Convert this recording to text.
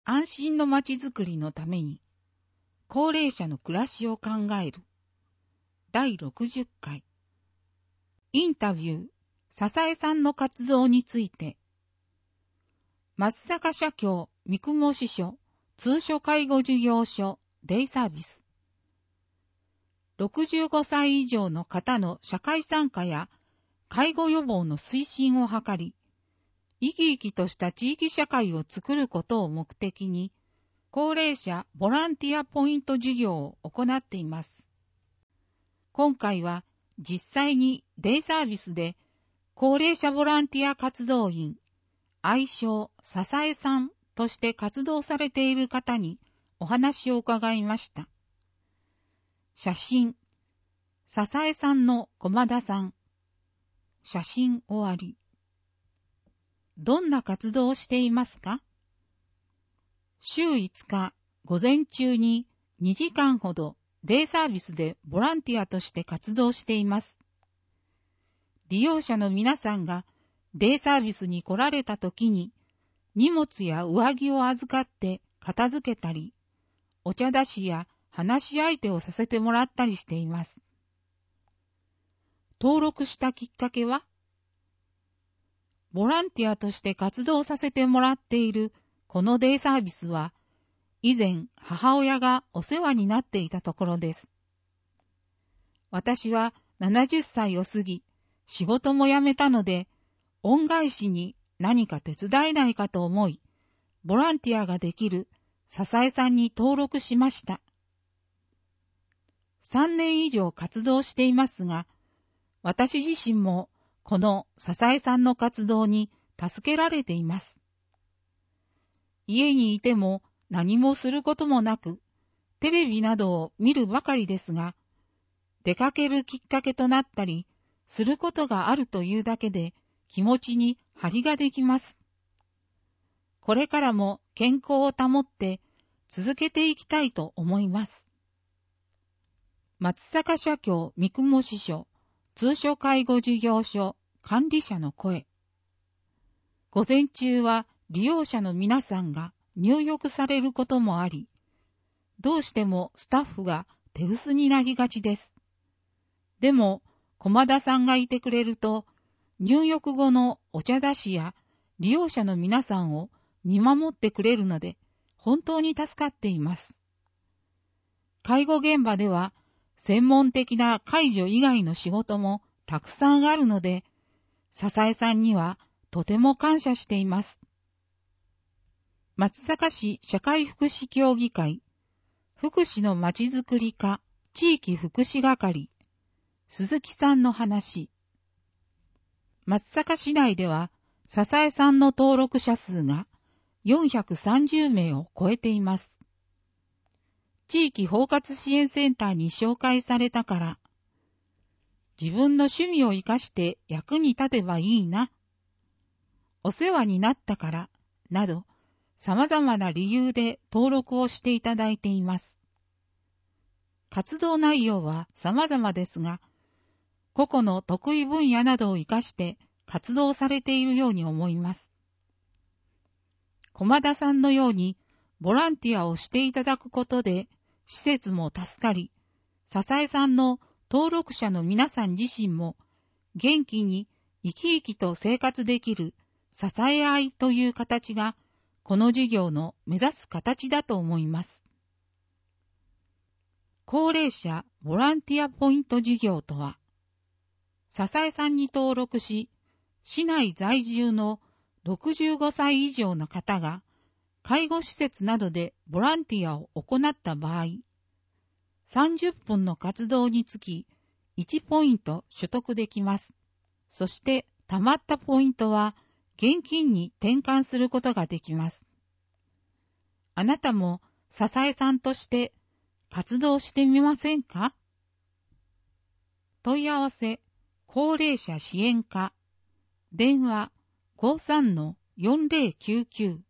安心のまちづくりのために、高齢者の暮らしを考える。第60回。インタビュー、笹江さんの活動について。松阪社協三雲支所通所介護事業所デイサービス。65歳以上の方の社会参加や介護予防の推進を図り、生き生きとした地域社会を作ることを目的に、高齢者ボランティアポイント事業を行っています。今回は実際にデイサービスで高齢者ボランティア活動員、愛称笹江さんとして活動されている方にお話を伺いました。写真、笹江さんの駒田さん。写真終わり。どんな活動をしていますか？週5日、午前中に2時間ほどデイサービスでボランティアとして活動しています。利用者の皆さんがデイサービスに来られた時に荷物や上着を預かって片付けたり、お茶出しや話し相手をさせてもらったりしています。登録したきっかけは、ボランティアとして活動させてもらっているこのデイサービスは、以前母親がお世話になっていたところです。私は70歳を過ぎ、仕事も辞めたので、恩返しに何か手伝えないかと思い、ボランティアができる笹江さんに登録しました。3年以上活動していますが、私自身もこの笹江さんの活動に助けられています。家にいても何もすることもなく、テレビなどを見るばかりですが、出かけるきっかけとなったり、することがあるというだけで気持ちに張りができます。これからも健康を保って続けていきたいと思います。松阪社協三雲支所通所介護事業所管理者の声。午前中は利用者の皆さんが入浴されることもあり、どうしてもスタッフが手薄になりがちです。でも、駒田さんがいてくれると、入浴後のお茶出しや利用者の皆さんを見守ってくれるので、本当に助かっています。介護現場では、専門的な介助以外の仕事もたくさんあるので、笹江さんにはとても感謝しています。松阪市社会福祉協議会、福祉のまちづくり課地域福祉係、鈴木さんの話。松阪市内では、笹江さんの登録者数が430名を超えています。地域包括支援センターに紹介されたから、自分の趣味を生かして役に立てばいいな、お世話になったから、など、様々な理由で登録をしていただいています。活動内容は様々ですが、個々の得意分野などを生かして活動されているように思います。駒田さんのようにボランティアをしていただくことで、施設も助かり、笹江さんの登録者の皆さん自身も元気に生き生きと生活できる支え合いという形が、この事業の目指す形だと思います。高齢者ボランティアポイント事業とは、笹江さんに登録し、市内在住の65歳以上の方が、介護施設などでボランティアを行った場合、30分の活動につき1ポイント取得できます。そして、貯まったポイントは現金に転換することができます。あなたも笹江さんとして活動してみませんか？問い合わせ、高齢者支援課、電話 53-4099